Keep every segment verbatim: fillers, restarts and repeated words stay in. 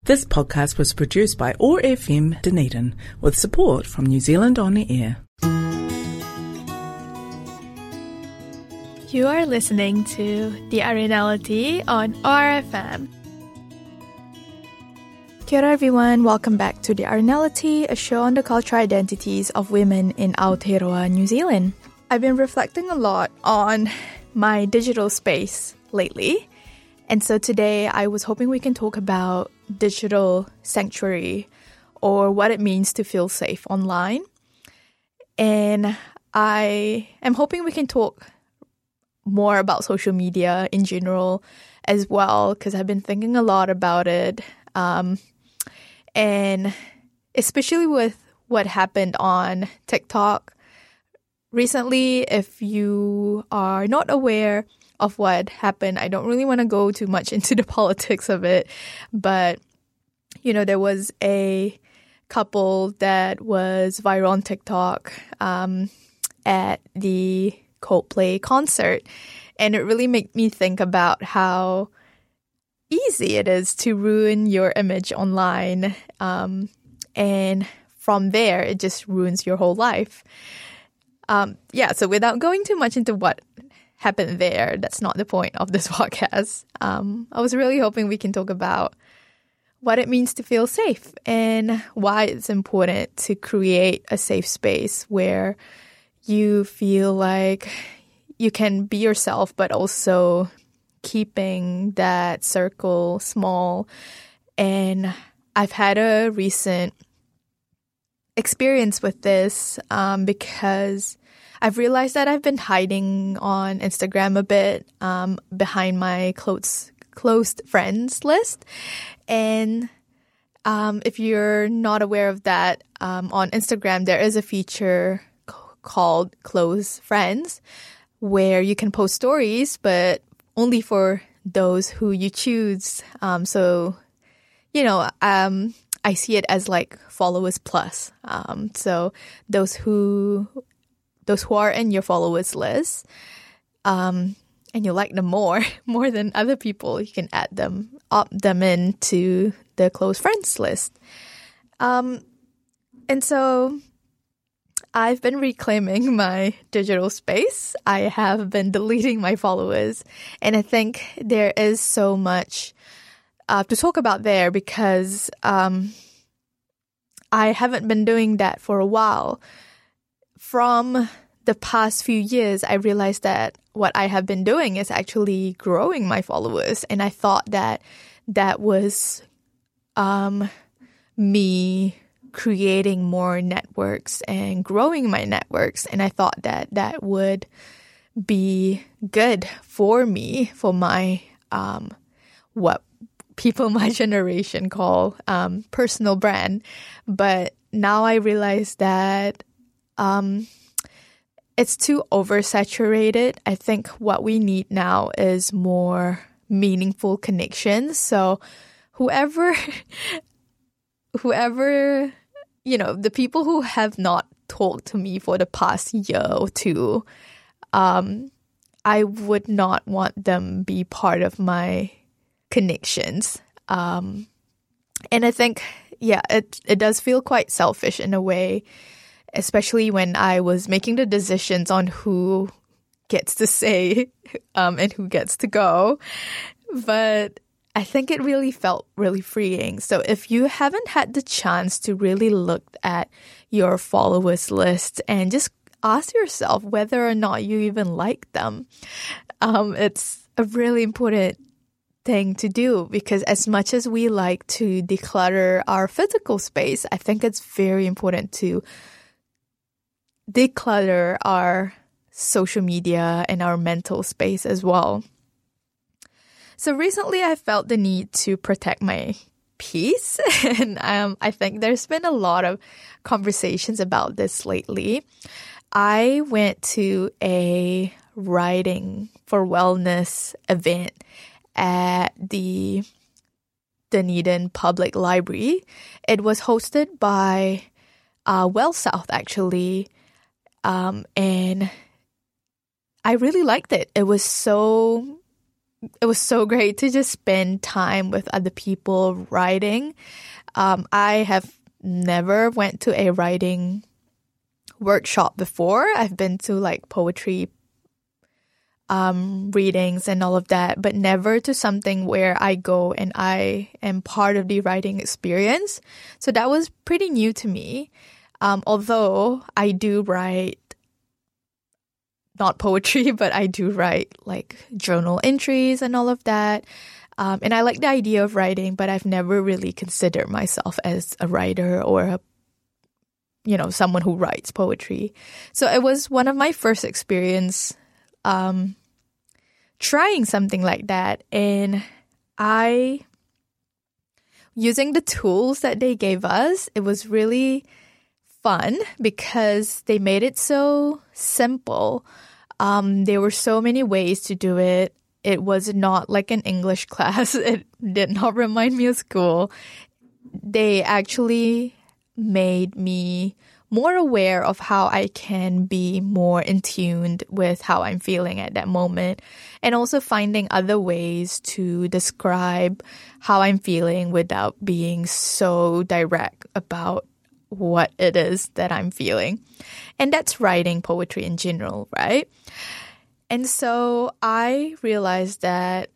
This podcast was produced by O A R F M Dunedin with support from New Zealand On Air. You are listening to The Arenality on O A R F M. Kia ora everyone, welcome back to The Arenality, a show on the cultural identities of women in Aotearoa, New Zealand. I've been reflecting a lot on my digital space lately, and so today I was hoping we can talk about digital sanctuary or what it means to feel safe online. And I am hoping we can talk more about social media in general as well, because I've been thinking a lot about it. Um, and especially with what happened on TikTok recently, if you are not aware of what happened, I don't really want to go too much into the politics of it, but, you know, there was a couple that was viral on TikTok um, at the Coldplay concert, and it really made me think about how easy it is to ruin your image online, um, and from there, it just ruins your whole life. Um, yeah, so without going too much into what happened there, that's not the point of this podcast. Um, I was really hoping we can talk about what it means to feel safe and why it's important to create a safe space where you feel like you can be yourself, but also keeping that circle small. And I've had a recent experience with this um, because I've realized that I've been hiding on Instagram a bit um, behind my close, closed friends list. And um, if you're not aware of that, um, on Instagram, there is a feature c- called Close Friends where you can post stories, but only for those who you choose. Um, so, you know, um, I see it as like followers plus. Um, so those who... Those who are in your followers list, um, and you like them more, more than other people, you can add them, opt them into the close friends list. Um, and so I've been reclaiming my digital space. I have been deleting my followers, and I think there is so much uh, to talk about there because um, I haven't been doing that for a while. From the past few years, I realized that what I have been doing is actually growing my followers. And I thought that that was um, me creating more networks and growing my networks. And I thought that that would be good for me, for my, um, what people my generation call um, personal brand. But now I realize that Um, it's too oversaturated. I think what we need now is more meaningful connections. So whoever, whoever, you know, the people who have not talked to me for the past year or two, um, I would not want them be part of my connections. Um, and I think, yeah, it, it does feel quite selfish in a way, especially when I was making the decisions on who gets to say um, and who gets to go. But I think it really felt really freeing. So if you haven't had the chance to really look at your followers list and just ask yourself whether or not you even like them, um, it's a really important thing to do, because as much as we like to declutter our physical space, I think it's very important to declutter our social media and our mental space as well. So recently I felt the need to protect my peace, and um, I think there's been a lot of conversations about this lately. I went to a writing for wellness event at the Dunedin Public Library. It was hosted by uh, Well South, actually. Um, and I really liked it. It was so it was so great to just spend time with other people writing. Um, I have never went to a writing workshop before. I've been to like poetry um, readings and all of that, but never to something where I go and I am part of the writing experience. So that was pretty new to me. Um, although I do write not poetry, but I do write like journal entries and all of that. Um, and I like the idea of writing, but I've never really considered myself as a writer or a, you know, someone who writes poetry. So it was one of my first experience um, trying something like that. And I, using the tools that they gave us, it was really fun because they made it so simple. Um, there were so many ways to do it. It was not like an English class. It did not remind me of school. They actually made me more aware of how I can be more in tune with how I'm feeling at that moment, and also finding other ways to describe how I'm feeling without being so direct about what it is that I'm feeling. And that's writing poetry in general, right? And so I realized that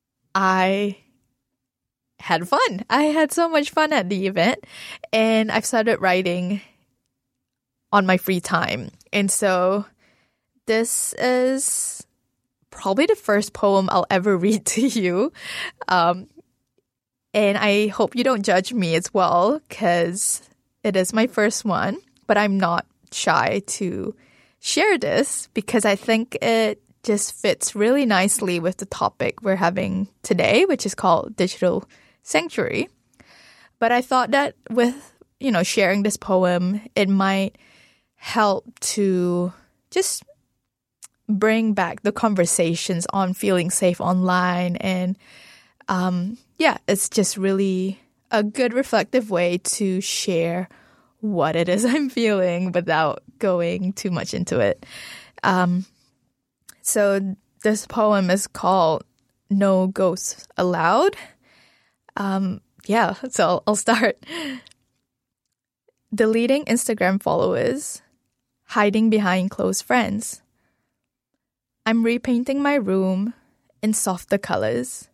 I had fun. I had so much fun at the event, and I've started writing on my free time. And so this is probably the first poem I'll ever read to you. Um, and I hope you don't judge me as well, because it is my first one, but I'm not shy to share this because I think it just fits really nicely with the topic we're having today, which is called Digital Sanctuary. But I thought that with, you know, sharing this poem, it might help to just bring back the conversations on feeling safe online. And um, yeah, it's just really a good reflective way to share what it is I'm feeling without going too much into it. Um, so this poem is called No Ghosts Allowed. Um, yeah, so I'll, I'll start. Deleting Instagram followers, hiding behind close friends. I'm repainting my room in softer colors.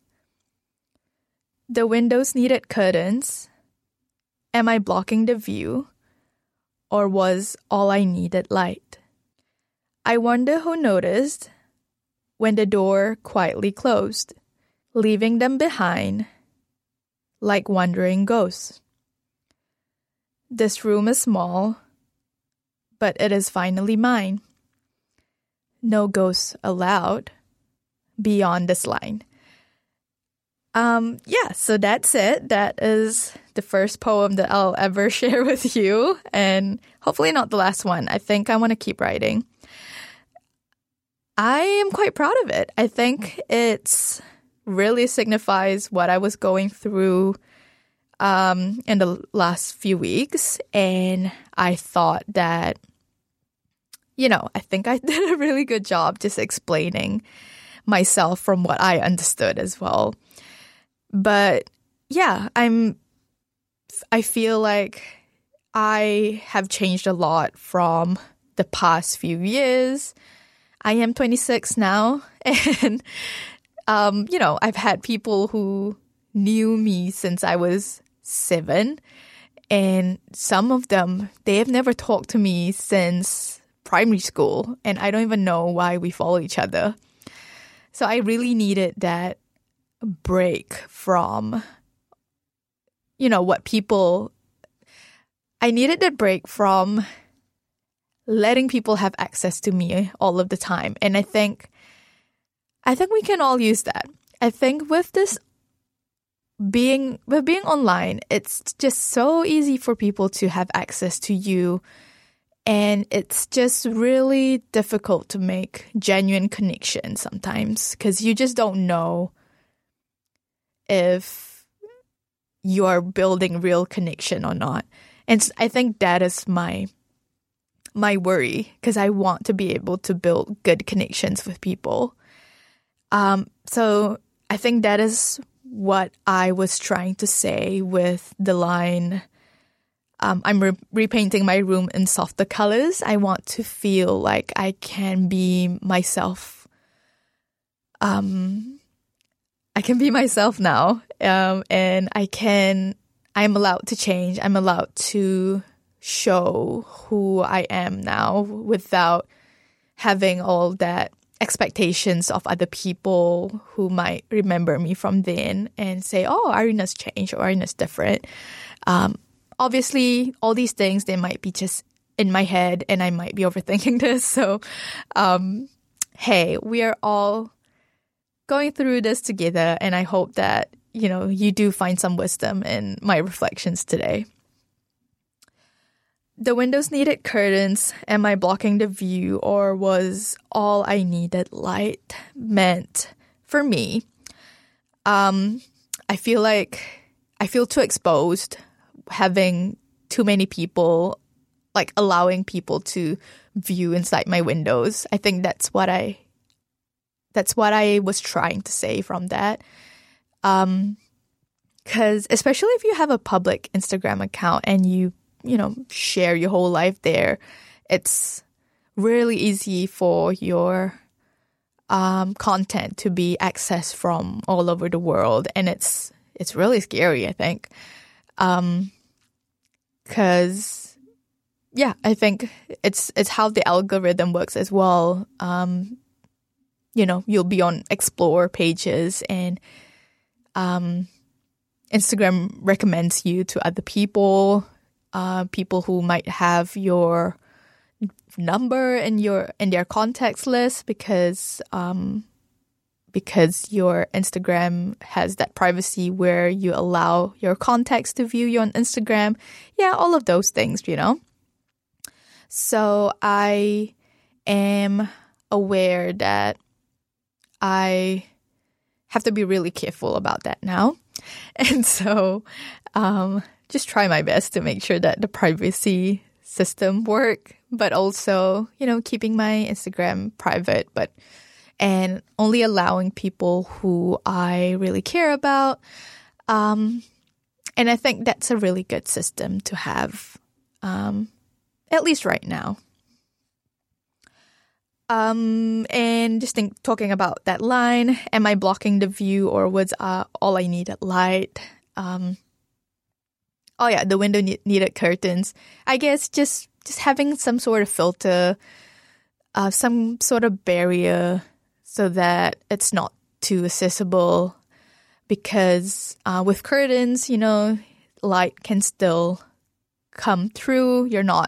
The windows needed curtains. Am I blocking the view? Or was all I needed light? I wonder who noticed when the door quietly closed, leaving them behind like wandering ghosts. This room is small, but it is finally mine. No ghosts allowed beyond this line. Um, yeah, so that's it. That is the first poem that I'll ever share with you, and hopefully not the last one. I think I want to keep writing. I am quite proud of it. I think it's really signifies what I was going through um, in the last few weeks, and I thought that, you know, I think I did a really good job just explaining myself from what I understood as well. But yeah, I'm, I feel like I have changed a lot from the past few years. I am twenty-six now, and, um, you know, I've had people who knew me since I was seven, and some of them, they have never talked to me since primary school, and I don't even know why we follow each other. So I really needed that break from, you know, what people, I needed that break from letting people have access to me all of the time. And I think, I think we can all use that. I think with this being, with being online, it's just so easy for people to have access to you. And it's just really difficult to make genuine connections sometimes because you just don't know if you are building real connection or not. And I think that is my my worry, because I want to be able to build good connections with people. Um, so I think that is what I was trying to say with the line, um, I'm re- repainting my room in softer colors. I want to feel like I can be myself. Um, I can be myself now, um, and I can, I'm allowed to change. I'm allowed to show who I am now without having all that expectations of other people who might remember me from then and say, oh, Irina's changed or Irina's different. Um, obviously, all these things, they might be just in my head and I might be overthinking this. So, um, hey, we are all going through this together, and I hope that, you know, you do find some wisdom in my reflections today. The windows needed curtains. Am I blocking the view, or was all I needed light meant for me? Um, I feel like I feel too exposed, having too many people, like allowing people to view inside my windows. I think that's what I, that's what I was trying to say from that. Um, because especially if you have a public Instagram account and you you know, share your whole life there, it's really easy for your um, content to be accessed from all over the world. And it's it's really scary, I think. Um, 'cause, yeah, I think it's it's how the algorithm works as well. Um, you know, you'll be on explore pages and um, Instagram recommends you to other people. Uh, people who might have your number in your in their contacts list because um, because your Instagram has that privacy where you allow your contacts to view you on Instagram. Yeah, all of those things, you know. So I am aware that I have to be really careful about that now, and so. Um, Just try my best to make sure that the privacy system work, but also, you know, keeping my Instagram private, but and only allowing people who I really care about. Um, and I think that's a really good system to have, um, at least right now. Um, and just think, talking about that line, am I blocking the view, or was uh, all I needed light? Um, Oh yeah, the window ne- needed curtains. I guess just just having some sort of filter, uh, some sort of barrier, so that it's not too accessible. Because uh, with curtains, you know, light can still come through. You're not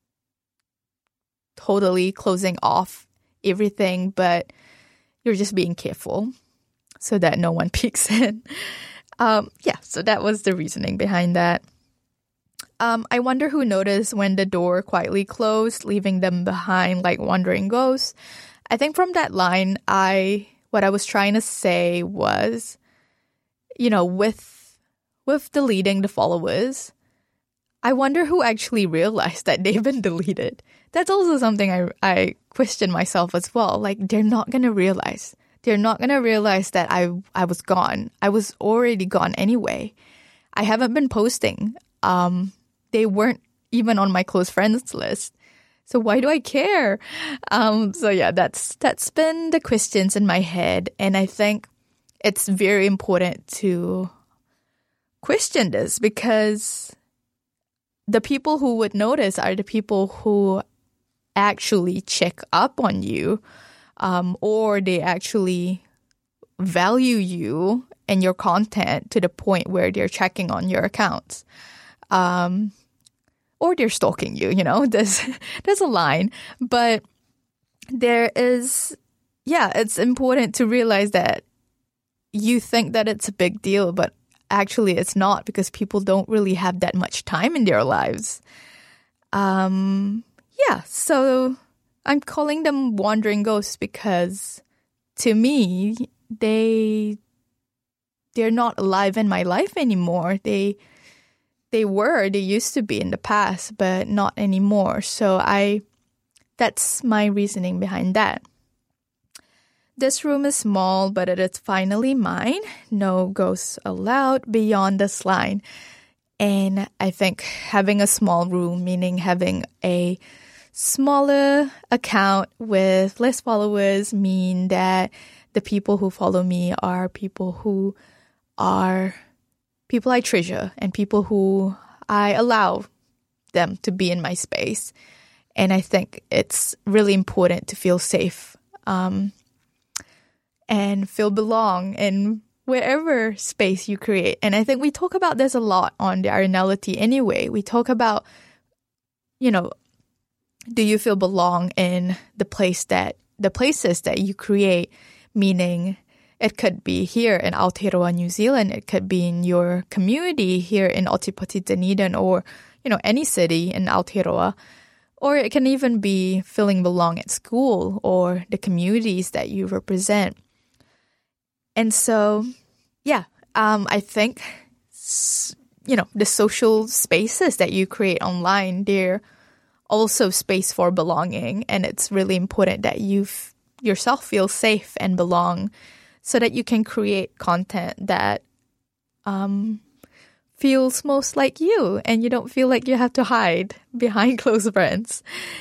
totally closing off everything, but you're just being careful so that no one peeks in. Um, yeah, so that was the reasoning behind that. Um, I wonder who noticed when the door quietly closed, leaving them behind like wandering ghosts. I think from that line, I what I was trying to say was, you know, with with deleting the followers, I wonder who actually realized that they've been deleted. That's also something I I question myself as well. Like, they're not gonna realize. They're not gonna realize that I I was gone. I was already gone anyway. I haven't been posting. Um. They weren't even on my close friends list. So why do I care? Um, so yeah, that's that's been the questions in my head. And I think it's very important to question this, because the people who would notice are the people who actually check up on you, um, or they actually value you and your content to the point where they're checking on your accounts. Um, or they're stalking you, you know, there's, there's a line, but there is, yeah, it's important to realize that you think that it's a big deal, but actually it's not, because people don't really have that much time in their lives. Um, yeah, so I'm calling them wandering ghosts because to me, they, they're not alive in my life anymore. They, They were, they used to be in the past, but not anymore. So I, that's my reasoning behind that. This room is small, but it is finally mine. No ghosts allowed beyond this line. And I think having a small room, meaning having a smaller account with less followers, mean that the people who follow me are people who are people I treasure and people who I allow them to be in my space. And I think it's really important to feel safe um, and feel belong in wherever space you create. And I think we talk about this a lot on the Arinality anyway. We talk about, you know, do you feel belong in the place that, the places that you create, meaning it could be here in Aotearoa, New Zealand. It could be in your community here in Otipoti, Dunedin, or, you know, any city in Aotearoa. Or it can even be feeling belong at school or the communities that you represent. And so, yeah, um, I think, you know, the social spaces that you create online, they're also space for belonging. And it's really important that you f- yourself feel safe and belong so that you can create content that um, feels most like you and you don't feel like you have to hide behind close friends.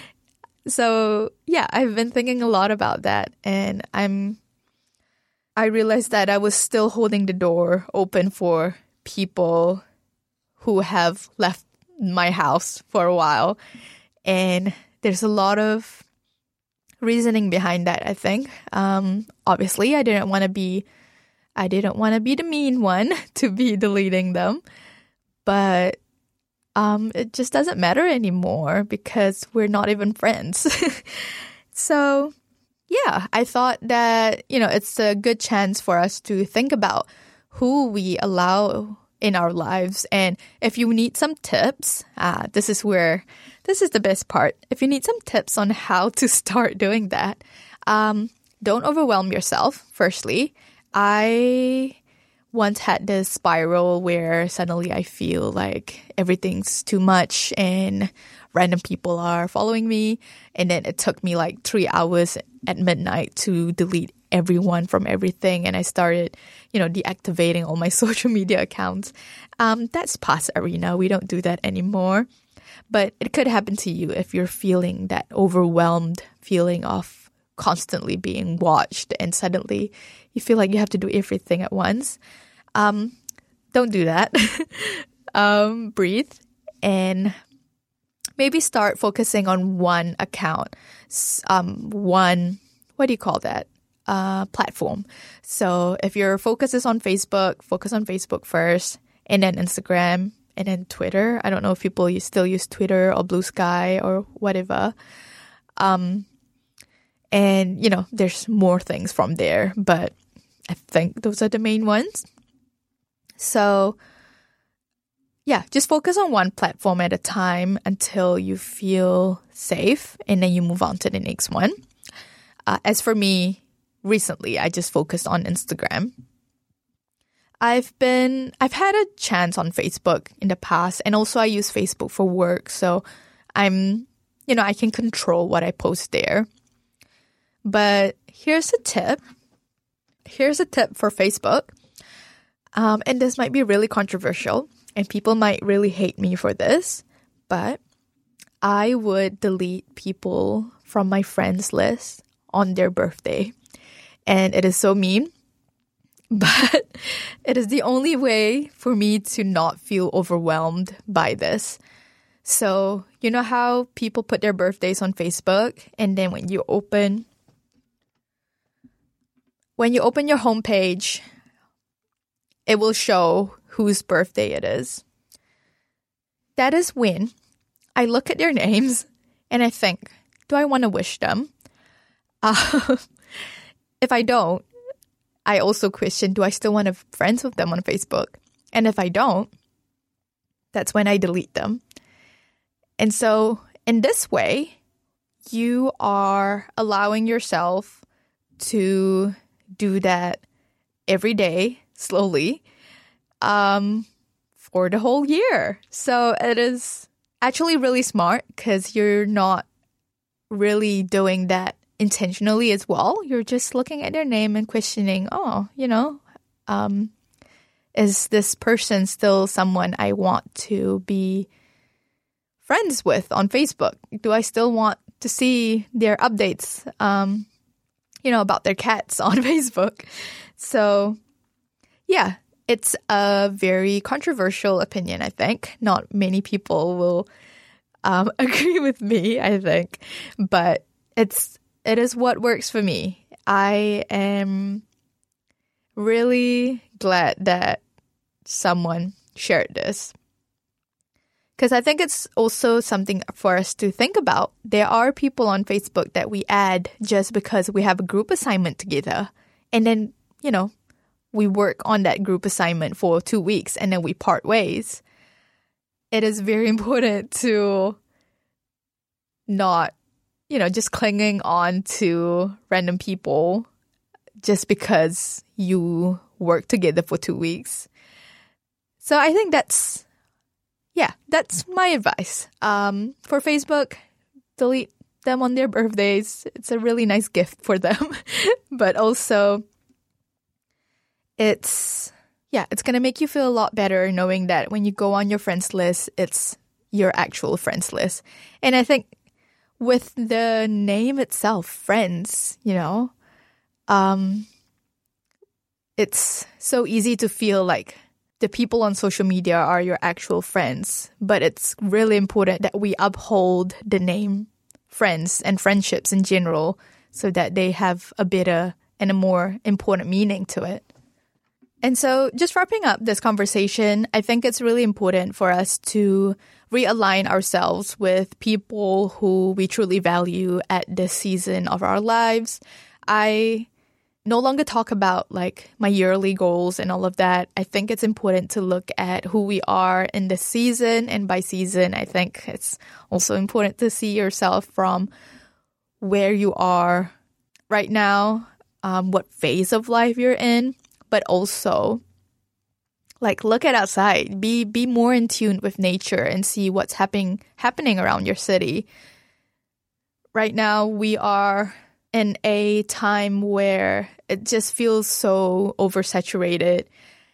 So, yeah, I've been thinking a lot about that, and I'm I realized that I was still holding the door open for people who have left my house for a while. And there's a lot of reasoning behind that, I think. Um, obviously, I didn't want to be, I didn't want to be the mean one to be deleting them. But um, it just doesn't matter anymore because we're not even friends. So, yeah, I thought that, you know, it's a good chance for us to think about who we allow in our lives. And if you need some tips, uh, this is where, this is the best part. If you need some tips on how to start doing that, um, don't overwhelm yourself, firstly. I once had this spiral where suddenly I feel like everything's too much and random people are following me. And then it took me like three hours at midnight to delete everyone from everything. And I started, you know, deactivating all my social media accounts. Um, that's past arena. We don't do that anymore. But it could happen to you if you're feeling that overwhelmed feeling of constantly being watched and suddenly you feel like you have to do everything at once. Um, don't do that. um, breathe and maybe start focusing on one account, um, one, what do you call that? Uh, platform. So if your focus is on Facebook, focus on Facebook first, and then Instagram, and then Twitter. I don't know if people still use Twitter or Blue Sky or whatever. Um, and, you know, there's more things from there, but I think those are the main ones. So, yeah, just focus on one platform at a time until you feel safe, and then you move on to the next one. Uh, as for me, recently, I just focused on Instagram. I've been, I've had a chance on Facebook in the past, and also I use Facebook for work, so I'm, you know, I can control what I post there. But here's a tip. Here's a tip for Facebook. Um, and this might be really controversial, and people might really hate me for this, but I would delete people from my friends list on their birthday. And it is so mean, but it is the only way for me to not feel overwhelmed by this. So, you know how people put their birthdays on Facebook, and then when you open, when you open your homepage, it will show whose birthday it is. That is when I look at their names and I think, do I want to wish them? Uh, if I don't, I also question, do I still want to be friends with them on Facebook? And if I don't, that's when I delete them. And so in this way, you are allowing yourself to do that every day, slowly, um, for the whole year. So it is actually really smart because you're not really doing that intentionally as well. You're just looking at their name and questioning, oh, you know, um, is this person still someone I want to be friends with on Facebook? Do I still want to see their updates, um, you know, about their cats on Facebook? So, yeah, it's a very controversial opinion, I think. Not many people will um, agree with me, I think. But it's it is what works for me. I am really glad that someone shared this, because I think it's also something for us to think about. There are people on Facebook that we add just because we have a group assignment together. And then, you know, we work on that group assignment for two weeks and then we part ways. It is very important to not, you know, just clinging on to random people just because you work together for two weeks. So I think that's, yeah, that's my advice. Um, for Facebook, delete them on their birthdays. It's a really nice gift for them. But also, it's, yeah, it's going to make you feel a lot better knowing that when you go on your friends list, it's your actual friends list. And I think with the name itself, friends, you know, um, it's so easy to feel like the people on social media are your actual friends, but it's really important that we uphold the name friends and friendships in general so that they have a better and a more important meaning to it. And so just wrapping up this conversation, I think it's really important for us to realign ourselves with people who we truly value at this season of our lives. I no longer talk about like my yearly goals and all of that. I think it's important to look at who we are in this season. And by season, I think it's also important to see yourself from where you are right now, um, what phase of life you're in, but also like look at outside, be be more in tune with nature and see what's happening happening around your city. Right now, we are in a time where it just feels so oversaturated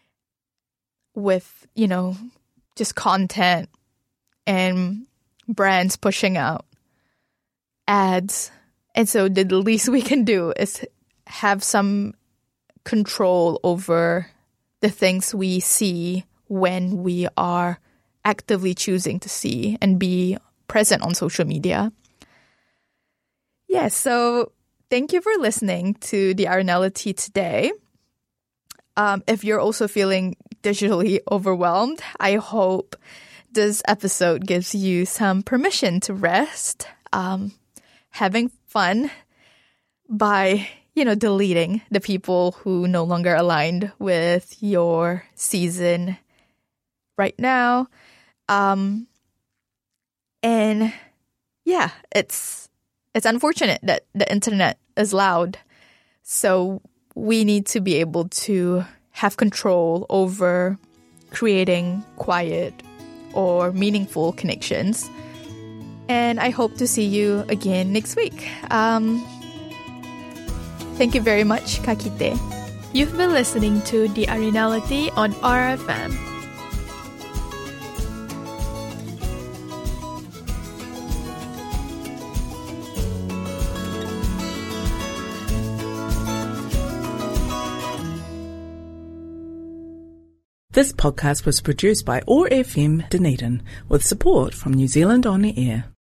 with, you know, just content and brands pushing out ads. And so the least we can do is have some control over the things we see when we are actively choosing to see and be present on social media. Yeah, so thank you for listening to the Arenality today. Um, if you're also feeling digitally overwhelmed, I hope this episode gives you some permission to rest, um, having fun by, you know, deleting the people who no longer aligned with your season right now. Um, and yeah, it's it's unfortunate that the internet is loud. So we need to be able to have control over creating quiet or meaningful connections. And I hope to see you again next week. Um, thank you very much, Kakite. You've been listening to The Arenality on R F M. This podcast was produced by O A R F M Dunedin with support from New Zealand On the Air.